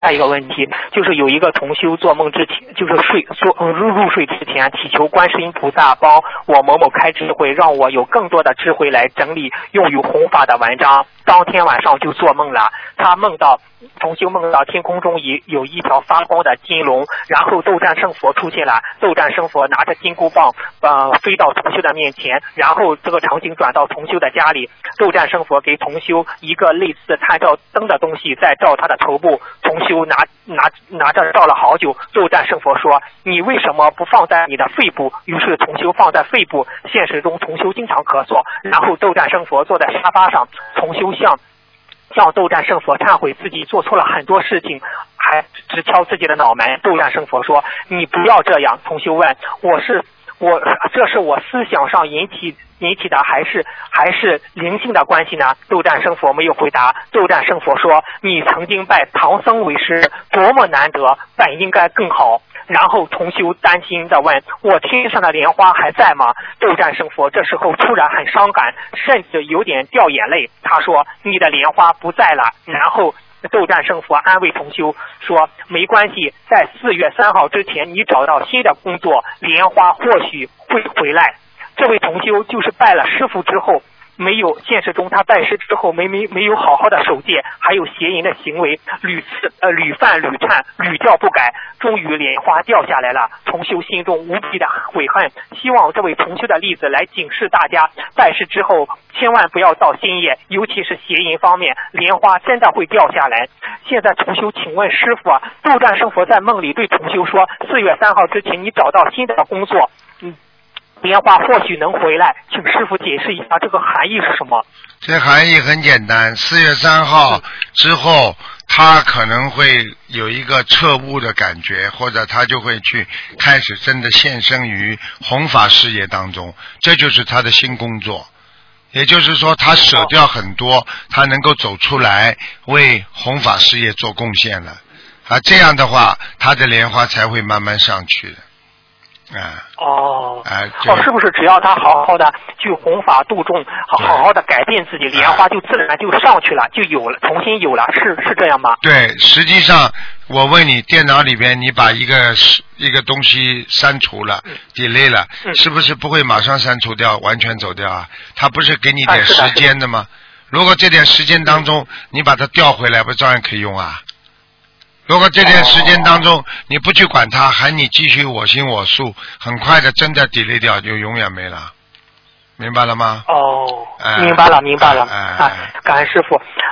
一个问题，就是有一个同修做梦之前，就是入睡之前，祈求观世音菩萨帮我某某开智慧，让我有更多的智慧来整理用于弘法的文章。当天晚上就做梦了，同修梦到天空中有一条发光的金龙，然后斗战胜佛出现了，斗战胜佛拿着金箍棒飞到同修的面前，然后这个场景转到同修的家里，斗战胜佛给同修一个类似探照灯的东西在照他的头部，同修拿着照了好久，斗战胜佛说你为什么不放在你的肺部，于是同修放在肺部，现实中同修经常咳嗽，然后斗战胜佛坐在沙发上，同修向斗战胜佛忏悔自己做错了很多事情，还直敲自己的脑门。斗战胜佛说你不要这样。同修问这是我思想上引起的还是灵性的关系呢？斗战胜佛没有回答。斗战胜佛说你曾经拜唐僧为师，多么难得，本应该更好。然后同修担心地问我天上的莲花还在吗？斗战胜佛这时候突然很伤感，甚至有点掉眼泪。他说你的莲花不在了。然后斗战胜佛安慰同修说没关系，在4月3号之前你找到新的工作，莲花或许会回来。这位同修就是拜了师父之后没有，现实中他拜师之后没有好好的守戒，还有邪淫的行为，屡犯屡忏，屡教不改，终于莲花掉下来了。同修心中无比的悔恨，希望这位同修的例子来警示大家，拜师之后千万不要造新业，尤其是邪淫方面，莲花真的会掉下来。现在同修请问师父斗战胜佛在梦里对同修说4月3号之前你找到新的工作，莲花或许能回来，请师父解释一下这个含义是什么？ 这含义很简单，4月3号之后他可能会有一个彻悟的感觉，或者他就会去开始真的献身于弘法事业当中，这就是他的新工作。也就是说他舍掉很多，他能够走出来为弘法事业做贡献了这样的话他的莲花才会慢慢上去的是不是只要他好好的去弘法度众，好好的改变自己，莲花就自然就上去了，就有了，重新有了，是这样吗？ 对，实际上我问你，电脑里边你把一个东西删除了delete了，是不是不会马上删除掉，完全走掉啊？它不是给你点时间的吗？如果这点时间当中你把它调回来，不照样可以用啊？如果这段时间当中你不去管它，还你继续我行我素，很快的真的delete掉，就永远没了，明白了吗？ 明白了，感恩师父。